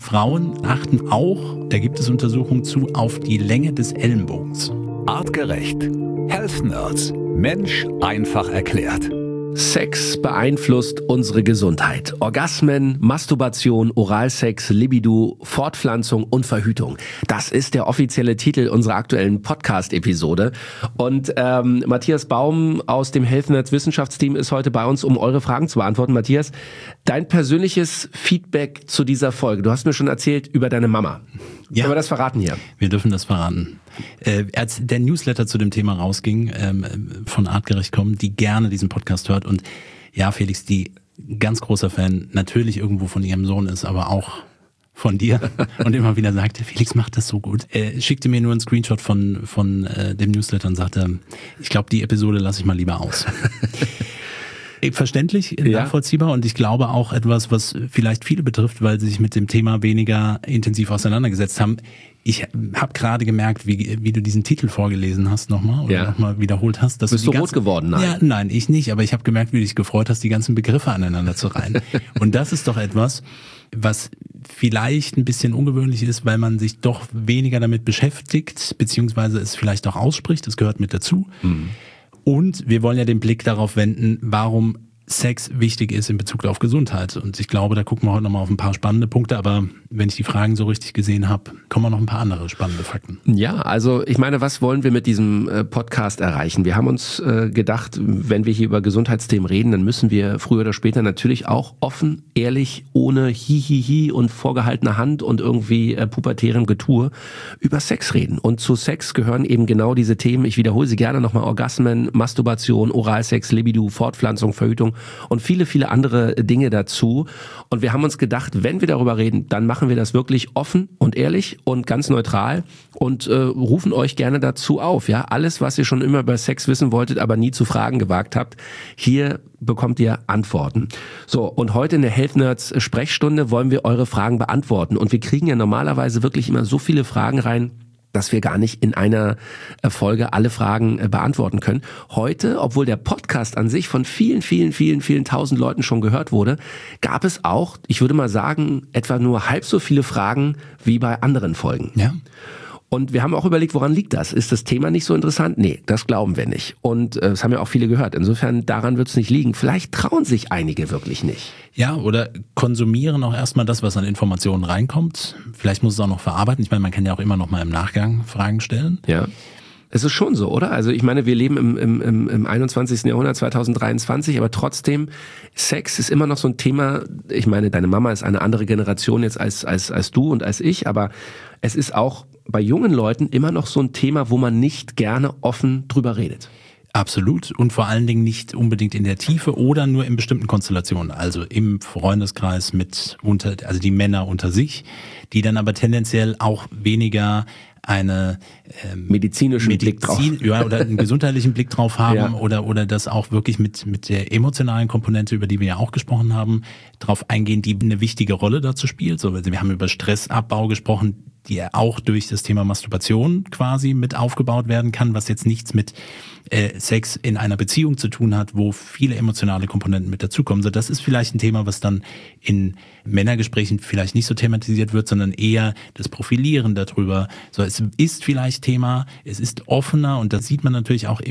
Frauen achten auch, da gibt es Untersuchungen zu, auf die Länge des Ellenbogens. Artgerecht. Health Nerds. Mensch einfach erklärt. Sex beeinflusst unsere Gesundheit. Orgasmen, Masturbation, Oralsex, Libido, Fortpflanzung und Verhütung. Das ist der offizielle Titel unserer aktuellen Podcast-Episode. Und Matthias Baum aus dem Health Nerds Wissenschaftsteam ist heute bei uns, um eure Fragen zu beantworten. Matthias, dein persönliches Feedback zu dieser Folge. Du hast mir schon erzählt über deine Mama. Ja. Können wir das verraten hier? Wir dürfen das verraten. Als der Newsletter zu dem Thema rausging, von Artgerecht kommen, die gerne diesen Podcast hört und ja, Felix, die ganz großer Fan natürlich irgendwo von ihrem Sohn ist, aber auch von dir und immer wieder sagte, Felix macht das so gut. Schickte mir nur einen Screenshot von dem Newsletter und sagte, ich glaube, die Episode lasse ich mal lieber aus. Verständlich, nachvollziehbar und ich glaube auch etwas, was vielleicht viele betrifft, weil sie sich mit dem Thema weniger intensiv auseinandergesetzt haben. Ich habe gerade gemerkt, wie du diesen Titel vorgelesen hast nochmal oder nochmal wiederholt hast. Bist du rot geworden? Nein. Ja, nein, ich nicht, aber ich habe gemerkt, wie du dich gefreut hast, die ganzen Begriffe aneinander zu reihen. Und das ist doch etwas, was vielleicht ein bisschen ungewöhnlich ist, weil man sich doch weniger damit beschäftigt, beziehungsweise es vielleicht auch ausspricht, das gehört mit dazu. Mhm. Und wir wollen ja den Blick darauf wenden, warum Sex wichtig ist in Bezug auf Gesundheit. Und ich glaube, da gucken wir heute nochmal auf ein paar spannende Punkte. Aber wenn ich die Fragen so richtig gesehen habe, kommen auch noch ein paar andere spannende Fakten. Ja, also ich meine, was wollen wir mit diesem Podcast erreichen? Wir haben uns gedacht, wenn wir hier über Gesundheitsthemen reden, dann müssen wir früher oder später natürlich auch offen, ehrlich, ohne Hihihi und vorgehaltener Hand und irgendwie pubertärem Getue über Sex reden. Und zu Sex gehören eben genau diese Themen. Ich wiederhole sie gerne nochmal: Orgasmen, Masturbation, Oralsex, Libido, Fortpflanzung, Verhütung und viele, viele andere Dinge dazu. Und wir haben uns gedacht, wenn wir darüber reden, dann machen wir das wirklich offen und ehrlich und ganz neutral und rufen euch gerne dazu auf. Ja, alles, was ihr schon immer über Sex wissen wolltet, aber nie zu fragen gewagt habt, hier bekommt ihr Antworten. So, und heute in der Health Nerds Sprechstunde wollen wir eure Fragen beantworten. Und wir kriegen ja normalerweise wirklich immer so viele Fragen rein, dass wir gar nicht in einer Folge alle Fragen beantworten können. Heute, obwohl der Podcast an sich von vielen tausend Leuten schon gehört wurde, gab es auch, ich würde mal sagen, etwa nur halb so viele Fragen wie bei anderen Folgen. Ja. Und wir haben auch überlegt, woran liegt das? Ist das Thema nicht so interessant? Nee, das glauben wir nicht. Und das haben ja auch viele gehört. Insofern, daran wird es nicht liegen. Vielleicht trauen sich einige wirklich nicht. Ja, oder konsumieren auch erstmal das, was an Informationen reinkommt. Vielleicht muss es auch noch verarbeiten. Ich meine, man kann ja auch immer noch mal im Nachgang Fragen stellen. Ja. Es ist schon so, oder? Also ich meine, wir leben im 21. Jahrhundert, 2023, aber trotzdem, Sex ist immer noch so ein Thema. Ich meine, deine Mama ist eine andere Generation jetzt als du und als ich, aber es ist auch bei jungen Leuten immer noch so ein Thema, wo man nicht gerne offen drüber redet. Absolut, und vor allen Dingen nicht unbedingt in der Tiefe oder nur in bestimmten Konstellationen, also im Freundeskreis also die Männer unter sich, die dann aber tendenziell auch weniger eine medizinischen Blick drauf, ja, oder einen gesundheitlichen Blick drauf haben, ja. oder das auch wirklich mit der emotionalen Komponente, über die wir ja auch gesprochen haben, drauf eingehen, die eine wichtige Rolle dazu spielt. So, wir haben über Stressabbau gesprochen, die ja auch durch das Thema Masturbation quasi mit aufgebaut werden kann, was jetzt nichts mit Sex in einer Beziehung zu tun hat, wo viele emotionale Komponenten mit dazukommen. So, das ist vielleicht ein Thema, was dann in Männergesprächen vielleicht nicht so thematisiert wird, sondern eher das Profilieren darüber. So, es ist vielleicht Thema, es ist offener und das sieht man natürlich auch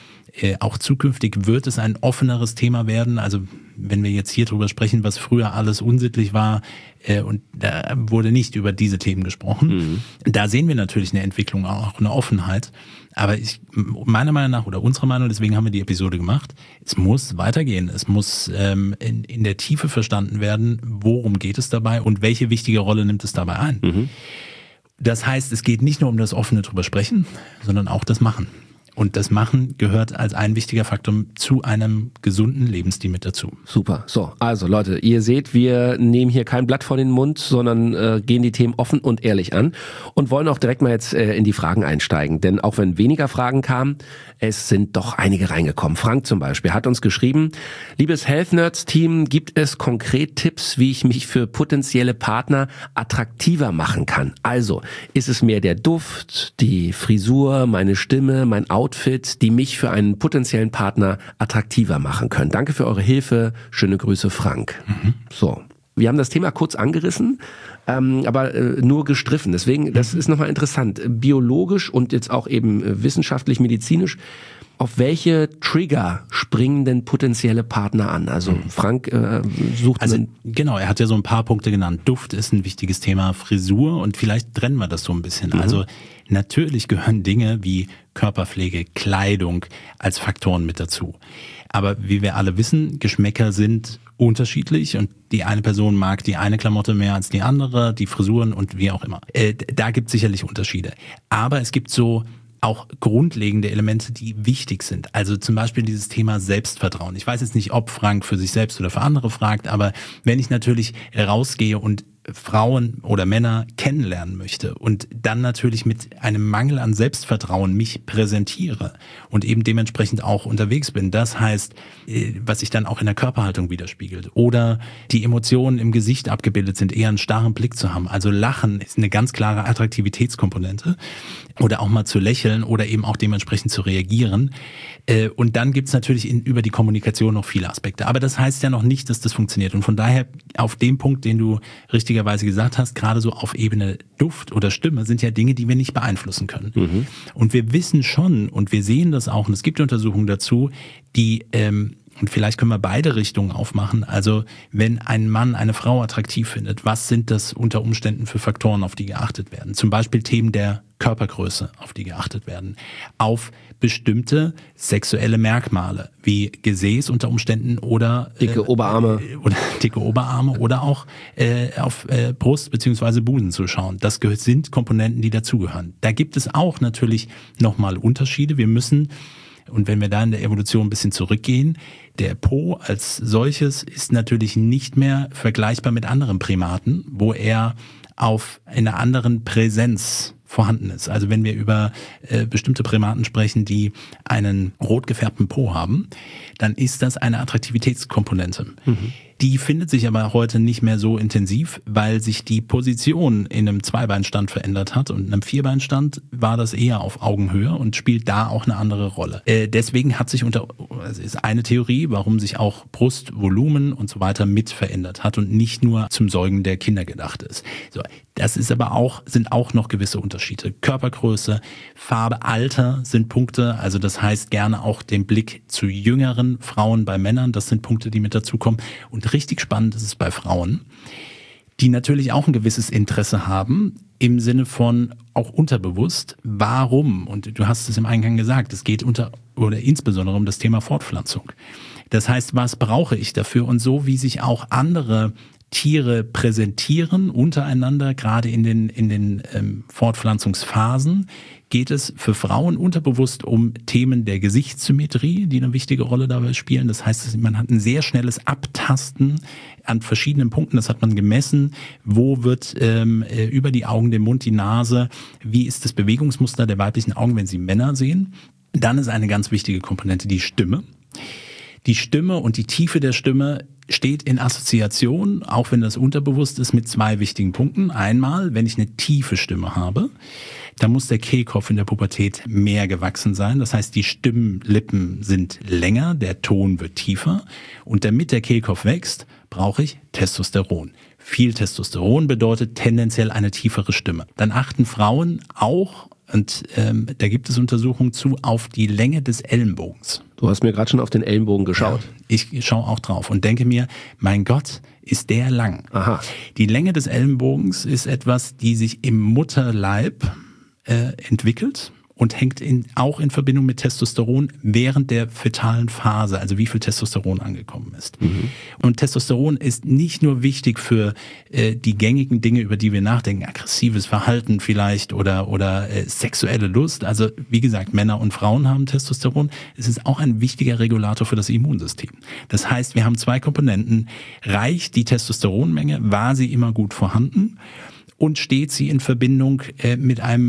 auch zukünftig wird es ein offeneres Thema werden. Also wenn wir jetzt hier drüber sprechen, was früher alles unsittlich war und da wurde nicht über diese Themen gesprochen. Da sehen wir natürlich eine Entwicklung, auch eine Offenheit. Aber meiner Meinung nach oder unserer Meinung, deswegen haben wir die Episode gemacht, es muss weitergehen. Es muss in der Tiefe verstanden werden, worum geht es dabei und welche wichtige Rolle nimmt es dabei ein. Mhm. Das heißt, es geht nicht nur um das offene drüber sprechen, sondern auch das Machen. Und das Machen gehört als ein wichtiger Faktor zu einem gesunden Lebensstil mit dazu. Super. So, also Leute, ihr seht, wir nehmen hier kein Blatt vor den Mund, sondern gehen die Themen offen und ehrlich an und wollen auch direkt mal jetzt in die Fragen einsteigen. Denn auch wenn weniger Fragen kamen, es sind doch einige reingekommen. Frank zum Beispiel hat uns geschrieben: Liebes Health Nerds Team, gibt es konkret Tipps, wie ich mich für potenzielle Partner attraktiver machen kann? Also, ist es mehr der Duft, die Frisur, meine Stimme, mein Outfit, die mich für einen potenziellen Partner attraktiver machen können? Danke für eure Hilfe. Schöne Grüße, Frank. So, wir haben das Thema kurz angerissen. aber nur gestriffen. Deswegen, das ist nochmal interessant. Biologisch und jetzt auch eben wissenschaftlich, medizinisch, auf welche Trigger springen denn potenzielle Partner an? Also Frank sucht... Genau, er hat ja so ein paar Punkte genannt. Duft ist ein wichtiges Thema, Frisur, und vielleicht trennen wir das so ein bisschen. Also natürlich gehören Dinge wie Körperpflege, Kleidung als Faktoren mit dazu. Aber wie wir alle wissen, Geschmäcker sind unterschiedlich und die eine Person mag die eine Klamotte mehr als die andere, die Frisuren und wie auch immer. Da gibt es sicherlich Unterschiede. Aber es gibt so auch grundlegende Elemente, die wichtig sind. Also zum Beispiel dieses Thema Selbstvertrauen. Ich weiß jetzt nicht, ob Frank für sich selbst oder für andere fragt, aber wenn ich natürlich rausgehe und Frauen oder Männer kennenlernen möchte und dann natürlich mit einem Mangel an Selbstvertrauen mich präsentiere und eben dementsprechend auch unterwegs bin. Das heißt, was sich dann auch in der Körperhaltung widerspiegelt. Oder die Emotionen im Gesicht abgebildet sind, eher einen starren Blick zu haben. Also Lachen ist eine ganz klare Attraktivitätskomponente. Oder auch mal zu lächeln oder eben auch dementsprechend zu reagieren. Und dann gibt's natürlich über die Kommunikation noch viele Aspekte. Aber das heißt ja noch nicht, dass das funktioniert. Und von daher auf dem Punkt, den du richtigerweise gesagt hast, gerade so auf Ebene Duft oder Stimme, sind ja Dinge, die wir nicht beeinflussen können. Und wir wissen schon und wir sehen das auch, und es gibt Untersuchungen dazu, die und vielleicht können wir beide Richtungen aufmachen. Also wenn ein Mann eine Frau attraktiv findet, was sind das unter Umständen für Faktoren, auf die geachtet werden? Zum Beispiel Themen der Körpergröße, auf die geachtet werden. Auf bestimmte sexuelle Merkmale, wie Gesäß unter Umständen oder dicke Oberarme oder auch auf Brust bzw. Busen zu schauen. Das sind Komponenten, die dazugehören. Da gibt es auch natürlich nochmal Unterschiede. Wir müssen, und wenn wir da in der Evolution ein bisschen zurückgehen, der Po als solches ist natürlich nicht mehr vergleichbar mit anderen Primaten, wo er auf einer anderen Präsenz vorhanden ist. Also wenn wir über bestimmte Primaten sprechen, die einen rot gefärbten Po haben, dann ist das eine Attraktivitätskomponente. Die findet sich aber heute nicht mehr so intensiv, weil sich die Position in einem Zweibeinstand verändert hat, und in einem Vierbeinstand war das eher auf Augenhöhe und spielt da auch eine andere Rolle. Deswegen hat sich ist eine Theorie, warum sich auch Brustvolumen und so weiter mit verändert hat und nicht nur zum Säugen der Kinder gedacht ist. So, das ist aber sind auch noch gewisse Unterschiede. Körpergröße, Farbe, Alter sind Punkte, also das heißt gerne auch den Blick zu jüngeren Frauen bei Männern, das sind Punkte, die mit dazukommen. Und richtig spannend ist es bei Frauen, die natürlich auch ein gewisses Interesse haben, im Sinne von auch unterbewusst, warum? Und du hast es im Eingang gesagt, es geht insbesondere um das Thema Fortpflanzung. Das heißt, was brauche ich dafür? Und so wie sich auch andere Tiere präsentieren untereinander, gerade in den Fortpflanzungsphasen, geht es für Frauen unterbewusst um Themen der Gesichtssymmetrie, die eine wichtige Rolle dabei spielen. Das heißt, man hat ein sehr schnelles Abtasten an verschiedenen Punkten. Das hat man gemessen. Wo wird über die Augen, den Mund, die Nase, wie ist das Bewegungsmuster der weiblichen Augen, wenn sie Männer sehen? Dann ist eine ganz wichtige Komponente die Stimme. Die Stimme und die Tiefe der Stimme steht in Assoziation, auch wenn das unterbewusst ist, mit zwei wichtigen Punkten. Einmal, wenn ich eine tiefe Stimme habe, dann muss der Kehlkopf in der Pubertät mehr gewachsen sein. Das heißt, die Stimmlippen sind länger, der Ton wird tiefer. Und damit der Kehlkopf wächst, brauche ich Testosteron. Viel Testosteron bedeutet tendenziell eine tiefere Stimme. Dann achten Frauen auch, und da gibt es Untersuchungen zu, auf die Länge des Ellenbogens. Du hast mir gerade schon auf den Ellenbogen geschaut. Ja, ich schaue auch drauf und denke mir, mein Gott, ist der lang. Aha. Die Länge des Ellenbogens ist etwas, die sich im Mutterleib entwickelt und hängt auch in Verbindung mit Testosteron während der fetalen Phase, also wie viel Testosteron angekommen ist. Und Testosteron ist nicht nur wichtig für die gängigen Dinge, über die wir nachdenken, aggressives Verhalten vielleicht oder sexuelle Lust. Also wie gesagt, Männer und Frauen haben Testosteron. Es ist auch ein wichtiger Regulator für das Immunsystem. Das heißt, wir haben zwei Komponenten. Reicht die Testosteronmenge? War sie immer gut vorhanden? Und steht sie in Verbindung mit einem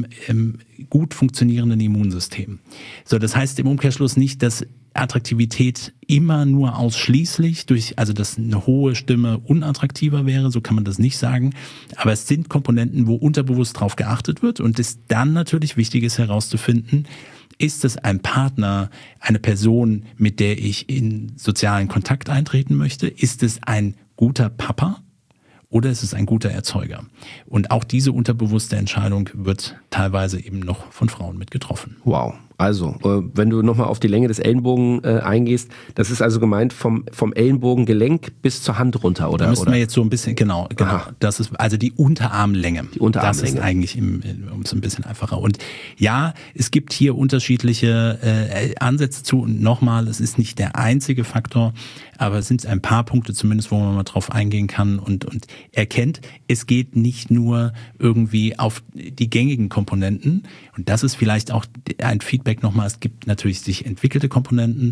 gut funktionierenden Immunsystem. So, das heißt im Umkehrschluss nicht, dass Attraktivität immer nur ausschließlich dass eine hohe Stimme unattraktiver wäre, so kann man das nicht sagen. Aber es sind Komponenten, wo unterbewusst drauf geachtet wird und es dann natürlich wichtig ist herauszufinden, ist es ein Partner, eine Person, mit der ich in sozialen Kontakt eintreten möchte? Ist es ein guter Papa? oder ist es ein guter Erzeuger? Und auch diese unterbewusste Entscheidung wird teilweise eben noch von Frauen mit getroffen. Wow. Also, wenn du nochmal auf die Länge des Ellenbogen eingehst, das ist also gemeint vom Ellenbogengelenk bis zur Hand runter, oder? Da müssen wir jetzt so ein bisschen, genau. Das ist also die Unterarmlänge. Das ist eigentlich um so ein bisschen einfacher. Und ja, es gibt hier unterschiedliche Ansätze zu. Und nochmal, es ist nicht der einzige Faktor, aber es sind ein paar Punkte zumindest, wo man mal drauf eingehen kann und erkennt, es geht nicht nur irgendwie auf die gängigen Komponenten. Und das ist vielleicht auch ein Feedback nochmal. Es gibt natürlich sich entwickelte Komponenten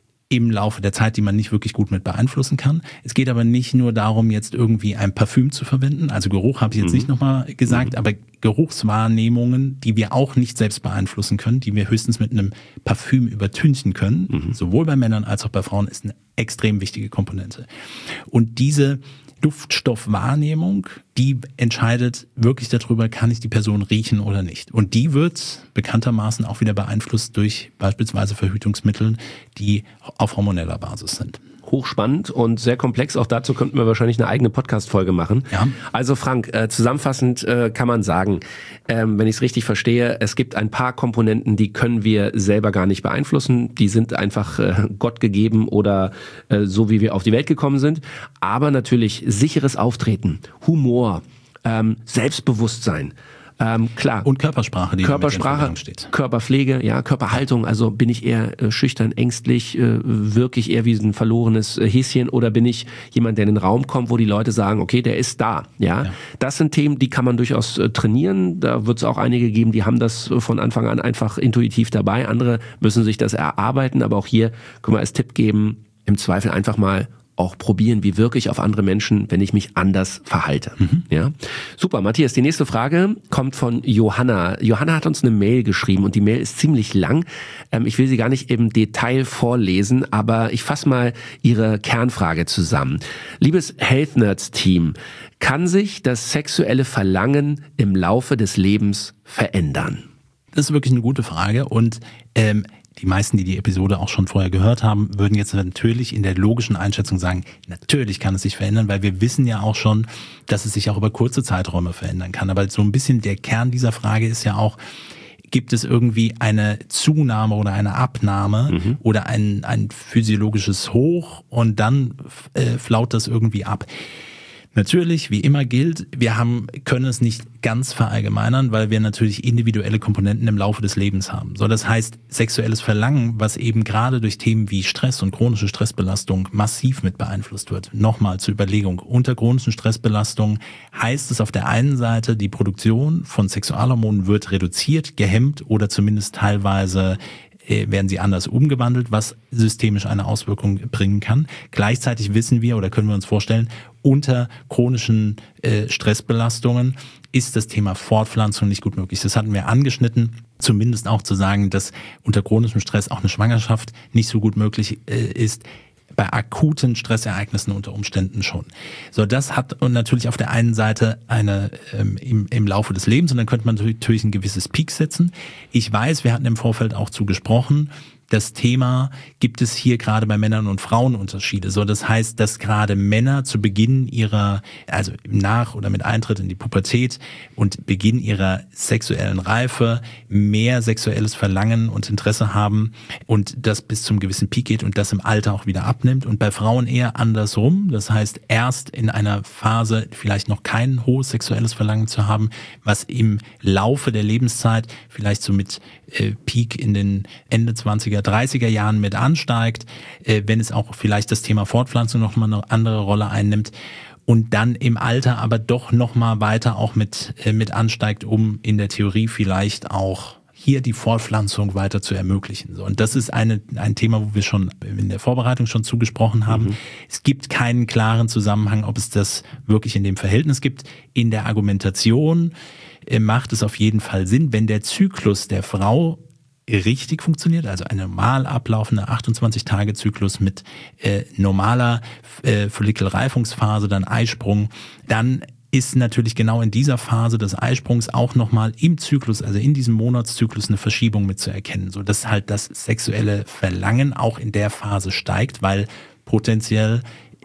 im Laufe der Zeit, die man nicht wirklich gut mit beeinflussen kann. Es geht aber nicht nur darum, jetzt irgendwie ein Parfüm zu verwenden. Also Geruch habe ich jetzt nicht nochmal gesagt, aber Geruchswahrnehmungen, die wir auch nicht selbst beeinflussen können, die wir höchstens mit einem Parfüm übertünchen können, sowohl bei Männern als auch bei Frauen, ist eine extrem wichtige Komponente. Und diese Duftstoffwahrnehmung, die entscheidet wirklich darüber, kann ich die Person riechen oder nicht. Und die wird bekanntermaßen auch wieder beeinflusst durch beispielsweise Verhütungsmittel, die auf hormoneller Basis sind. Hochspannend und sehr komplex. Auch dazu könnten wir wahrscheinlich eine eigene Podcast-Folge machen. Ja. Also Frank, zusammenfassend kann man sagen, wenn ich es richtig verstehe, es gibt ein paar Komponenten, die können wir selber gar nicht beeinflussen. Die sind einfach Gott gegeben oder so, wie wir auf die Welt gekommen sind. Aber natürlich sicheres Auftreten, Humor, Selbstbewusstsein, klar. Und Körpersprache, die Körpersprache, steht. Körperpflege, ja, Körperhaltung, also bin ich eher schüchtern, ängstlich, wirklich eher wie ein verlorenes Häschen oder bin ich jemand, der in den Raum kommt, wo die Leute sagen, okay, der ist da, ja. Das sind Themen, die kann man durchaus trainieren, da wird es auch einige geben, die haben das von Anfang an einfach intuitiv dabei, andere müssen sich das erarbeiten, aber auch hier können wir als Tipp geben, im Zweifel einfach mal auch probieren, wie wirke ich auf andere Menschen, wenn ich mich anders verhalte. Ja, super. Matthias, die nächste Frage kommt von Johanna. Johanna hat uns eine Mail geschrieben und die Mail ist ziemlich lang. Ich will sie gar nicht im Detail vorlesen, aber ich fasse mal ihre Kernfrage zusammen. Liebes Health Nerds Team, kann sich das sexuelle Verlangen im Laufe des Lebens verändern? Das ist wirklich eine gute Frage und die meisten, die die Episode auch schon vorher gehört haben, würden jetzt natürlich in der logischen Einschätzung sagen, natürlich kann es sich verändern, weil wir wissen ja auch schon, dass es sich auch über kurze Zeiträume verändern kann. Aber so ein bisschen der Kern dieser Frage ist ja auch, gibt es irgendwie eine Zunahme oder eine Abnahme oder ein physiologisches Hoch und dann flaut das irgendwie ab. Natürlich, wie immer gilt, wir können es nicht ganz verallgemeinern, weil wir natürlich individuelle Komponenten im Laufe des Lebens haben. So, das heißt, sexuelles Verlangen, was eben gerade durch Themen wie Stress und chronische Stressbelastung massiv mit beeinflusst wird. Nochmal zur Überlegung, unter chronischen Stressbelastungen heißt es auf der einen Seite, die Produktion von Sexualhormonen wird reduziert, gehemmt oder zumindest teilweise werden sie anders umgewandelt, was systemisch eine Auswirkung bringen kann. Gleichzeitig wissen wir oder können wir uns vorstellen, unter chronischen Stressbelastungen ist das Thema Fortpflanzung nicht gut möglich. Das hatten wir angeschnitten, zumindest auch zu sagen, dass unter chronischem Stress auch eine Schwangerschaft nicht so gut möglich ist. Bei akuten Stressereignissen unter Umständen schon. So, das hat natürlich auf der einen Seite eine im Laufe des Lebens und dann könnte man natürlich ein gewisses Peak setzen. Ich weiß, wir hatten im Vorfeld auch zugesprochen, das Thema, gibt es hier gerade bei Männern und Frauen Unterschiede. So, das heißt, dass gerade Männer zu Beginn also nach oder mit Eintritt in die Pubertät und Beginn ihrer sexuellen Reife mehr sexuelles Verlangen und Interesse haben und das bis zum gewissen Peak geht und das im Alter auch wieder abnimmt. Und bei Frauen eher andersrum. Das heißt, erst in einer Phase vielleicht noch kein hohes sexuelles Verlangen zu haben, was im Laufe der Lebenszeit vielleicht so mit Peak in den Ende 20er, 30er Jahren mit ansteigt, wenn es auch vielleicht das Thema Fortpflanzung noch mal eine andere Rolle einnimmt und dann im Alter aber doch noch mal weiter auch mit ansteigt, um in der Theorie vielleicht auch hier die Fortpflanzung weiter zu ermöglichen. So, und das ist ein Thema, wo wir schon in der Vorbereitung schon zugesprochen haben. Es gibt keinen klaren Zusammenhang, ob es das wirklich in dem Verhältnis gibt. In der Argumentation macht es auf jeden Fall Sinn, wenn der Zyklus der Frau richtig funktioniert, also ein normal ablaufender 28-Tage-Zyklus mit normaler Follikelreifungsphase, dann Eisprung, dann ist natürlich genau in dieser Phase des Eisprungs auch nochmal im Zyklus, also in diesem Monatszyklus, eine Verschiebung mit zu erkennen, so dass halt das sexuelle Verlangen auch in der Phase steigt, weil potenziell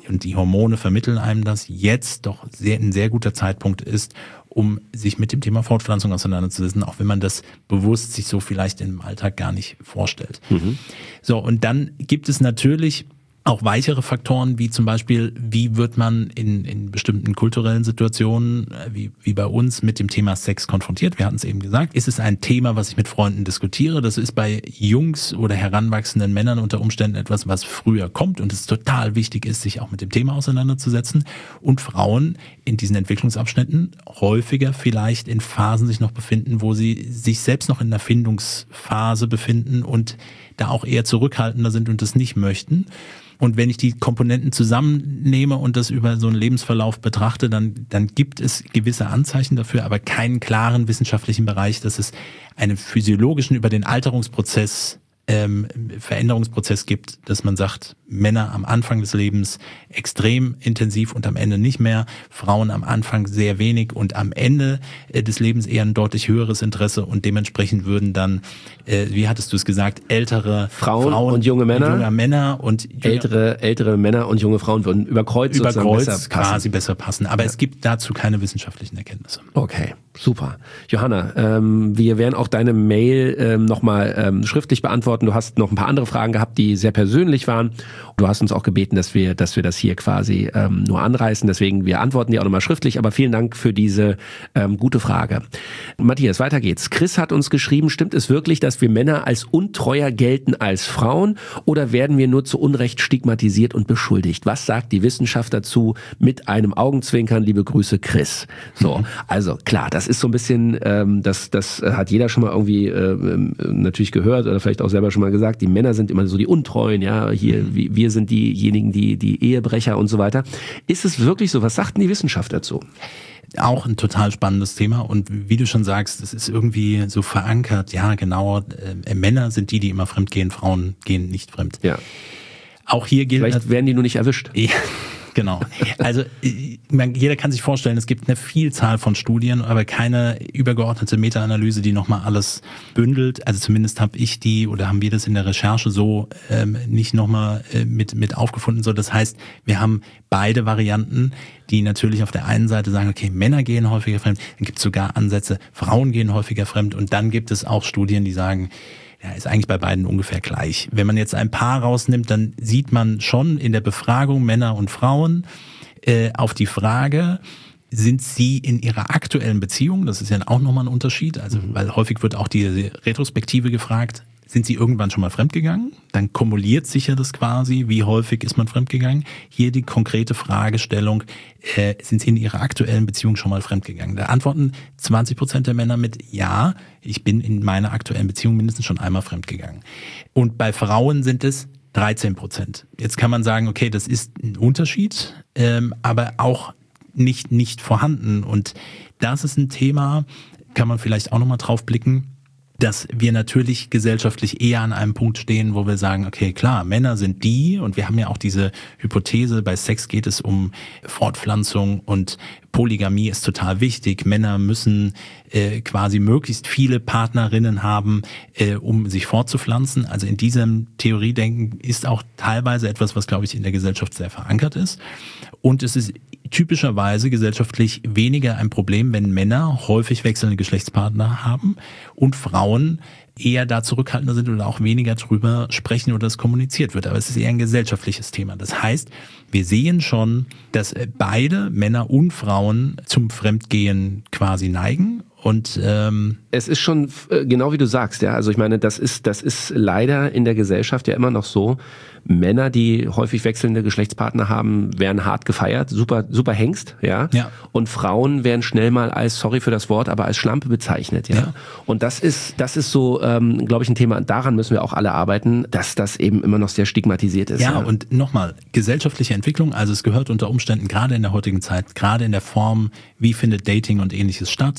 und die Hormone vermitteln einem das, jetzt doch ein sehr guter Zeitpunkt ist, um sich mit dem Thema Fortpflanzung auseinanderzusetzen, auch wenn man das bewusst sich so vielleicht im Alltag gar nicht vorstellt. So, und dann gibt es natürlich auch weichere Faktoren, wie zum Beispiel, wie wird man in bestimmten kulturellen Situationen, wie bei uns, mit dem Thema Sex konfrontiert? Wir hatten es eben gesagt. Ist es ein Thema, was ich mit Freunden diskutiere? Das ist bei Jungs oder heranwachsenden Männern unter Umständen etwas, was früher kommt und es total wichtig ist, sich auch mit dem Thema auseinanderzusetzen. Und Frauen in diesen Entwicklungsabschnitten häufiger vielleicht in Phasen sich noch befinden, wo sie sich selbst noch in der Findungsphase befinden und da auch eher zurückhaltender sind und das nicht möchten. Und wenn ich die Komponenten zusammennehme und das über so einen Lebensverlauf betrachte, dann gibt es gewisse Anzeichen dafür, aber keinen klaren wissenschaftlichen Bereich, dass es einen physiologischen, über den Alterungsprozess Veränderungsprozess gibt, dass man sagt, Männer am Anfang des Lebens extrem intensiv und am Ende nicht mehr, Frauen am Anfang sehr wenig und am Ende des Lebens eher ein deutlich höheres Interesse und dementsprechend würden dann, wie hattest du es gesagt, ältere Frauen und junge Männer ältere Männer und junge Frauen würden über Kreuz besser passen. Aber es gibt dazu keine wissenschaftlichen Erkenntnisse. Okay, super. Johanna, wir werden auch deine Mail nochmal schriftlich beantworten. Du hast noch ein paar andere Fragen gehabt, die sehr persönlich waren. Du hast uns auch gebeten, dass wir das hier quasi nur anreißen. Deswegen, wir antworten dir auch nochmal schriftlich. Aber vielen Dank für diese gute Frage. Matthias, weiter geht's. Chris hat uns geschrieben, stimmt es wirklich, dass wir Männer als untreuer gelten als Frauen? Oder werden wir nur zu Unrecht stigmatisiert und beschuldigt? Was sagt die Wissenschaft dazu? Mit einem Augenzwinkern, liebe Grüße, Chris. So, also klar, das ist so ein bisschen, das hat jeder schon mal irgendwie natürlich gehört oder vielleicht auch selber schon mal gesagt, die Männer sind immer so die Untreuen, ja, hier, wir sind diejenigen, die Ehebrecher und so weiter. Ist es wirklich so? Was sagt denn die Wissenschaft dazu? Auch ein total spannendes Thema und wie du schon sagst, es ist irgendwie so verankert, ja genau, Männer sind die immer fremd gehen, Frauen gehen nicht fremd. Ja. Auch hier gilt... Vielleicht werden die nur nicht erwischt. Ja. Genau. Also jeder kann sich vorstellen, es gibt eine Vielzahl von Studien, aber keine übergeordnete Meta-Analyse, die nochmal alles bündelt. Also zumindest haben wir das in der Recherche so nicht nochmal mit aufgefunden. So, das heißt, wir haben beide Varianten, die natürlich auf der einen Seite sagen, okay, Männer gehen häufiger fremd, dann gibt es sogar Ansätze, Frauen gehen häufiger fremd und dann gibt es auch Studien, die sagen, ja, ist eigentlich bei beiden ungefähr gleich. Wenn man jetzt ein Paar rausnimmt, dann sieht man schon in der Befragung Männer und Frauen auf die Frage, sind sie in ihrer aktuellen Beziehung, das ist ja auch nochmal ein Unterschied, also weil häufig wird auch die Retrospektive gefragt, sind sie irgendwann schon mal fremdgegangen? Dann kumuliert sich ja das quasi, wie häufig ist man fremdgegangen? Hier die konkrete Fragestellung, sind sie in ihrer aktuellen Beziehung schon mal fremdgegangen? Da antworten 20% der Männer mit ja, ich bin in meiner aktuellen Beziehung mindestens schon einmal fremdgegangen. Und bei Frauen sind es 13%. Jetzt kann man sagen, okay, das ist ein Unterschied, aber auch nicht vorhanden. Und das ist ein Thema, kann man vielleicht auch nochmal drauf blicken, dass wir natürlich gesellschaftlich eher an einem Punkt stehen, wo wir sagen, okay, klar, Männer sind die, und wir haben ja auch diese Hypothese, bei Sex geht es um Fortpflanzung und Polygamie ist total wichtig. Männer müssen quasi möglichst viele Partnerinnen haben, um sich fortzupflanzen. Also in diesem Theoriedenken ist auch teilweise etwas, was, glaube ich, in der Gesellschaft sehr verankert ist. Und es ist typischerweise gesellschaftlich weniger ein Problem, wenn Männer häufig wechselnde Geschlechtspartner haben und Frauen eher da zurückhaltender sind oder auch weniger drüber sprechen oder das kommuniziert wird. Aber es ist eher ein gesellschaftliches Thema. Das heißt, wir sehen schon, dass beide, Männer und Frauen, zum Fremdgehen quasi neigen. Und es ist schon genau wie du sagst, ja. Also ich meine, das ist leider in der Gesellschaft ja immer noch so. Männer, die häufig wechselnde Geschlechtspartner haben, werden hart gefeiert, super Hengst, ja. Und Frauen werden schnell mal als, sorry für das Wort, aber als Schlampe bezeichnet, ja. Und das ist so, glaube ich, ein Thema. Daran müssen wir auch alle arbeiten, dass das eben immer noch sehr stigmatisiert ist. Ja, und nochmal, gesellschaftliche Entwicklung, also es gehört unter Umständen gerade in der heutigen Zeit, gerade in der Form, wie findet Dating und ähnliches statt,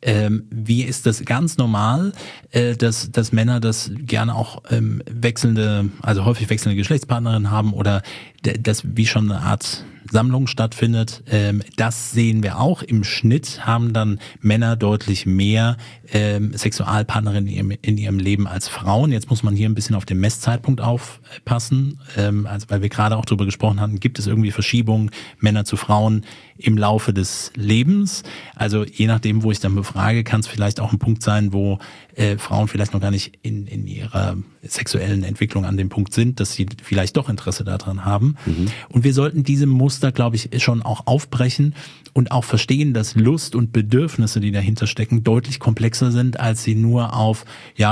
wie ist das ganz normal, dass Männer das gerne auch häufig wechselnde Geschlechtspartnerinnen haben oder das wie schon eine Art Sammlung stattfindet. Das sehen wir auch. Im Schnitt haben dann Männer deutlich mehr Sexualpartnerinnen in ihrem Leben als Frauen. Jetzt muss man hier ein bisschen auf den Messzeitpunkt aufpassen. Also weil wir gerade auch darüber gesprochen hatten, gibt es irgendwie Verschiebungen Männer zu Frauen im Laufe des Lebens? Also je nachdem, wo ich dann befrage, kann es vielleicht auch ein Punkt sein, wo Frauen vielleicht noch gar nicht in ihrer sexuellen Entwicklung an dem Punkt sind, dass sie vielleicht doch Interesse daran haben. Und wir sollten diese Muster, glaube ich, schon auch aufbrechen und auch verstehen, dass Lust und Bedürfnisse, die dahinter stecken, deutlich komplexer sind, als sie nur auf,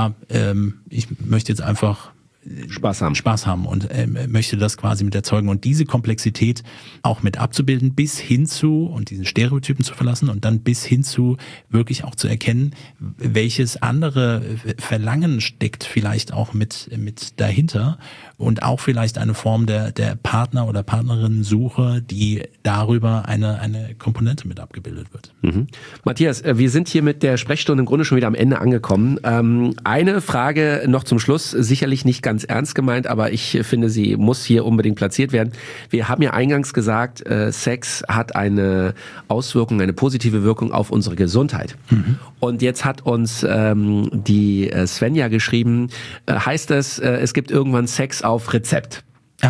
ich möchte jetzt einfach Spaß haben und möchte das quasi mit erzeugen und diese Komplexität auch mit abzubilden, bis hin zu, und diesen Stereotypen zu verlassen und dann bis hin zu wirklich auch zu erkennen, welches andere Verlangen steckt vielleicht auch mit dahinter und auch vielleicht eine Form der Partner- oder Partnerinnen-Suche, die darüber eine Komponente mit abgebildet wird. Matthias, wir sind hier mit der Sprechstunde im Grunde schon wieder am Ende angekommen. Eine Frage noch zum Schluss, sicherlich nicht ganz ernst gemeint, aber ich finde, sie muss hier unbedingt platziert werden. Wir haben ja eingangs gesagt, Sex hat eine Auswirkung, eine positive Wirkung auf unsere Gesundheit. Und jetzt hat uns die Svenja geschrieben, heißt es gibt irgendwann Sex auf Rezept.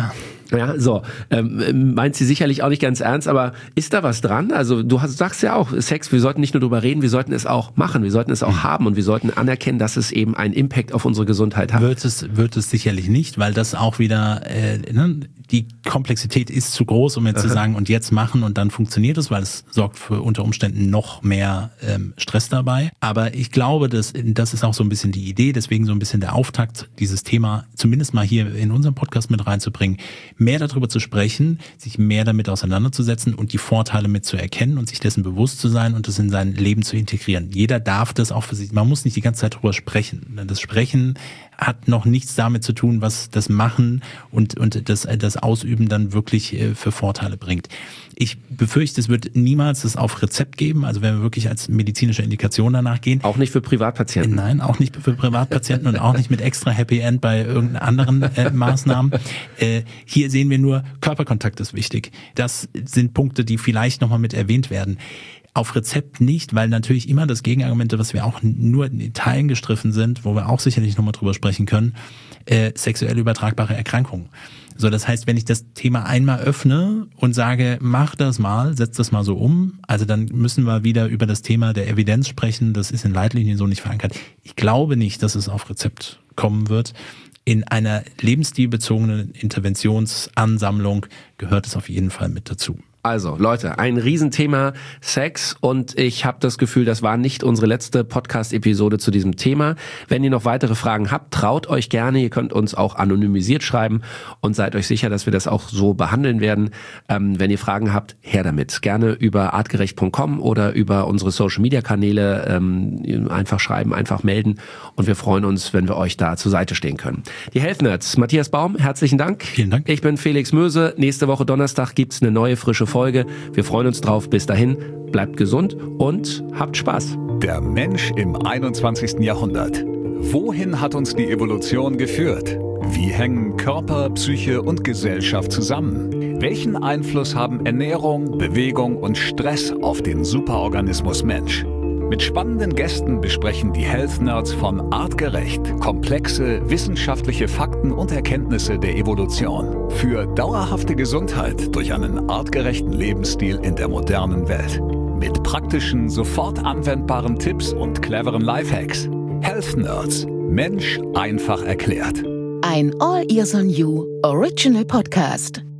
Ja, so. Meint sie sicherlich auch nicht ganz ernst, aber ist da was dran? Also du sagst ja auch, Sex, wir sollten nicht nur drüber reden, wir sollten es auch machen, wir sollten es auch haben und wir sollten anerkennen, dass es eben einen Impact auf unsere Gesundheit hat. Wird es sicherlich nicht, weil das auch wieder, die Komplexität ist zu groß, um jetzt zu sagen, und jetzt machen und dann funktioniert es, weil es sorgt für unter Umständen noch mehr Stress dabei. Aber ich glaube, das ist auch so ein bisschen die Idee, deswegen so ein bisschen der Auftakt, dieses Thema zumindest mal hier in unserem Podcast mit reinzubringen, mehr darüber zu sprechen, sich mehr damit auseinanderzusetzen und die Vorteile mit zu erkennen und sich dessen bewusst zu sein und das in sein Leben zu integrieren. Jeder darf das auch für sich, man muss nicht die ganze Zeit darüber sprechen. Das Sprechen hat noch nichts damit zu tun, was das Machen und das Ausüben dann wirklich für Vorteile bringt. Ich befürchte, es wird niemals das auf Rezept geben, also wenn wir wirklich als medizinische Indikation danach gehen. Auch nicht für Privatpatienten? Nein, auch nicht für Privatpatienten und auch nicht mit extra Happy End bei irgendeinen anderen Maßnahmen. Hier sehen wir nur, Körperkontakt ist wichtig. Das sind Punkte, die vielleicht nochmal mit erwähnt werden. Auf Rezept nicht, weil natürlich immer das Gegenargument, was wir auch nur in Teilen gestriffen sind, wo wir auch sicherlich nochmal drüber sprechen können, sexuell übertragbare Erkrankungen. So, das heißt, wenn ich das Thema einmal öffne und sage, mach das mal, setz das mal so um, also dann müssen wir wieder über das Thema der Evidenz sprechen, das ist in Leitlinien so nicht verankert. Ich glaube nicht, dass es auf Rezept kommen wird. In einer lebensstilbezogenen Interventionsansammlung gehört es auf jeden Fall mit dazu. Also Leute, ein Riesenthema Sex und ich habe das Gefühl, das war nicht unsere letzte Podcast-Episode zu diesem Thema. Wenn ihr noch weitere Fragen habt, traut euch gerne, ihr könnt uns auch anonymisiert schreiben und seid euch sicher, dass wir das auch so behandeln werden. Wenn ihr Fragen habt, her damit. Gerne über artgerecht.com oder über unsere Social-Media-Kanäle einfach schreiben, einfach melden und wir freuen uns, wenn wir euch da zur Seite stehen können. Die Health Nerds, Matthias Baum, herzlichen Dank. Vielen Dank. Ich bin Felix Möse. Nächste Woche Donnerstag gibt's eine neue frische Folge. Wir freuen uns drauf. Bis dahin, bleibt gesund und habt Spaß. Der Mensch im 21. Jahrhundert. Wohin hat uns die Evolution geführt? Wie hängen Körper, Psyche und Gesellschaft zusammen? Welchen Einfluss haben Ernährung, Bewegung und Stress auf den Superorganismus Mensch? Mit spannenden Gästen besprechen die Health Nerds von Artgerecht komplexe wissenschaftliche Fakten und Erkenntnisse der Evolution für dauerhafte Gesundheit durch einen artgerechten Lebensstil in der modernen Welt. Mit praktischen, sofort anwendbaren Tipps und cleveren Lifehacks. Health Nerds. Mensch einfach erklärt. Ein All Ears on You Original Podcast.